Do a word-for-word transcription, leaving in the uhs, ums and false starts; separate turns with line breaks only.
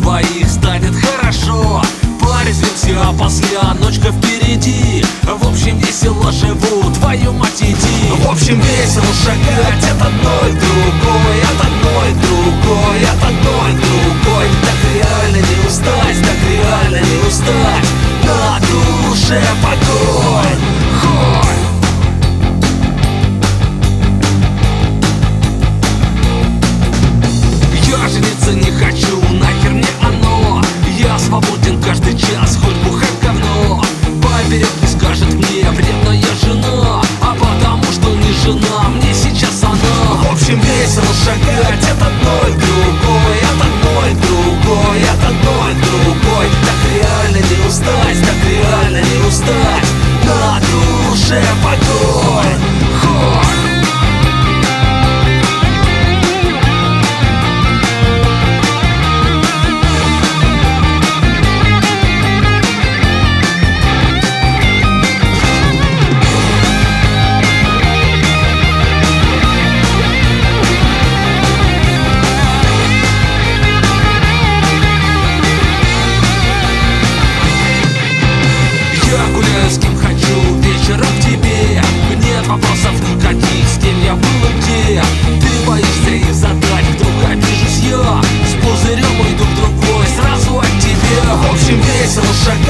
двоих станет хорошо. Порезвимся, а после ночка впереди. В общем, весело живу, твою мать, иди. В общем, весело шагать от одной к другой, от одной к другой, от одной к другой. Так реально не устать, так реально не устать. На душе покой. Хой! Я жениться не хочу, нахер мне оно. Я свободен каждый час, хоть бухать говно. Поперек не скажет мне вредная жена, а потому что не жена мне сейчас она. В общем, весело шагать от одной к другой, от одной к другой, от одной к другой. Так реально не устать, так реально не устать. На душе покой. Хой! С кем хочу, вечером к тебе. Нет вопросов никаких, с кем я был и где. Ты боишься их задать, вдруг обижусь я. С пузырем уйду к другой, сразу от тебя. В общем, весело шагать